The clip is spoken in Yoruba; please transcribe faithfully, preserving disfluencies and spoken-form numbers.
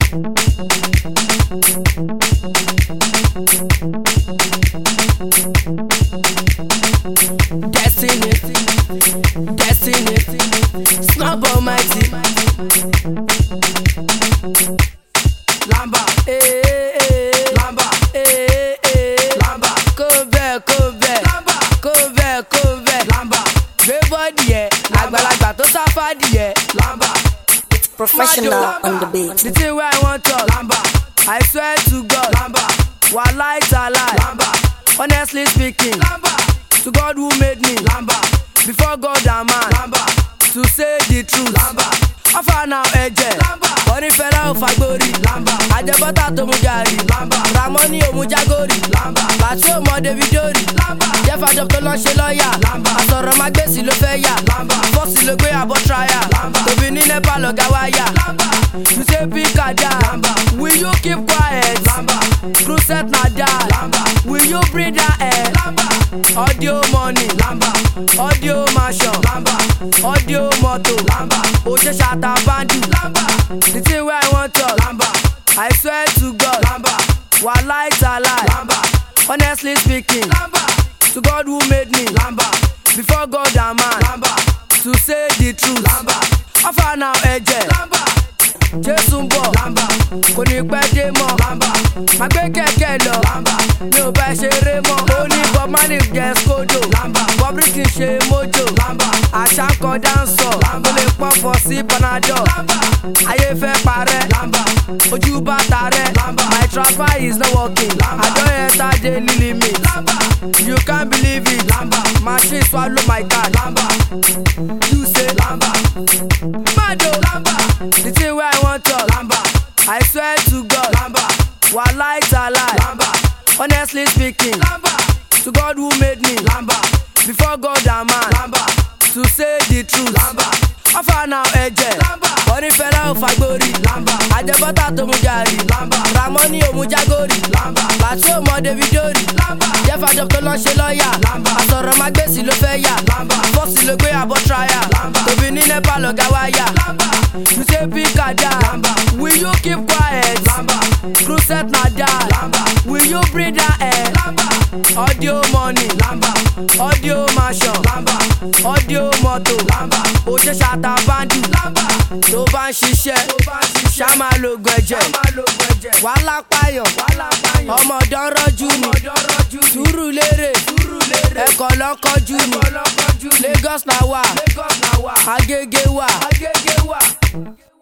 Destiny, destiny, Snub Almighty. Lamba, eh, eh, Lamba, eh, eh, Lamba. Come back, come back, Lamba, come back, come back, Lamba. Great body, yeah. Àgbàlagbà tó sáfà díẹ̀. Lamba. It's professional on the beat. The thing where I want to Lamba. I swear to God, Lamba. Wallahi ta'ala, Lamba. Honestly speaking, Lamba. To God who made me, Lamba. Before God and man, Lamba. To say the truth, Lamba. Offer now ẹ̀jẹ̀, orí fẹ́lá ò fagbórí, Lamba. Àjẹbọ́tà tó mú gàrí, Lamba. Ramoni ò mú jágórì, Lamba. Bàtí ò mọ Davidori, Lamba. Jẹ́fàjọ́ tó lọ ṣe lọ́ọ̀yà, Lamba. Àsọ̀rọ̀ má gbèsè ló fẹ́ yà, Lamba. Fọ́ọ̀sì ló gbé àbọ̀ tráyà, Lamba. Tòbí ní Nepa lọ̀gá wáyà, Lamba. You say pick a down, Lamba. Will you keep quiet, Lamba? Cruset na die, Lamba. Will you breathe that air, Lamba? Audio money, Lamba. Audio mansion, Lamba. Audio moto, Lamba. Oje shata bandu, Lamba. The thing where I want to, Lamba. I swear to God, Lamba. Wallahi ta'ala, Lamba. Honestly speaking, Lamba. To God who made me, Lamba. Before God and man, Lamba. To say the truth, Lamba. Offer now ẹ̀jẹ̀, Lamba. Jésù ń bọ̀, Lamba. Kò ní pẹ́ dé mọ́, Lamba. Má gbé kẹ̀kẹ́ lọ, Lamba. Mi ò bá ṣeré mọ́. Ó ní Bob Marley jẹ́ skodo, Lamba. Bob Risky ṣe mojo, Lamba. Àṣà ń kọ dáńsọ̀, Lamba. Ó lè pọ̀fọ̀ sí Panadol, Lamba. Ayé fẹ́ parẹ́, Lamba. Ojú bá tarẹ́, Lamba. My transfer is not working, Lamba. I don enter daily limit, Lamba. You can't believe it, Lamba. Machine swallow my card, Lamba. You say, Lamba. Mado, Lamba. The thing where I want to, Lamba. I swear to God, Lamba. Wallahi ta'ala, Lamba. Honestly speaking, Lamba. To God who made me, Lamba. Before God and man, Lamba. To say the truth, Lamba. Offer now ẹ̀jẹ̀, Lamba. Orí fẹ́lá ò fagbórí, Lamba. Àjẹbọ́tà tó mú gàrí, Lamba. Ramoni ò mú jágórì, Lamba. Bàtí ò mọ Davidori, Lamba. Jẹ́fàjọ́ tó lọ ṣe lọ́ọ̀yà, Lamba. Àsọ̀rọ̀ má gbèsè ló fẹ́ yà, Lamba. Fọ́ọ̀sì ló gbé àbọ̀ tráyà, Lamba. Tòbí ní Nepa lọ̀gá wáyà, Lamba. You say pick a down, Lamba. Will you keep quiet, Lamba? Cruset na die, Lamba. Will you breathe that air, Lamba? Audio money, Lamba. Audio mansion, Lamba. Audio moto, Lamba. Oje shata bandu, Lamba. Tó bá ń ṣiṣẹ́, ṣá máa lo ògùn ẹ̀jẹ̀. Wàhálà pààyàn, ọmọ ọ̀dọ́ rọ́jú ni. Sùúrù lérè, ẹ̀kọ́ lọ́kọ́jú ni. Lagos na wà, Agége wà.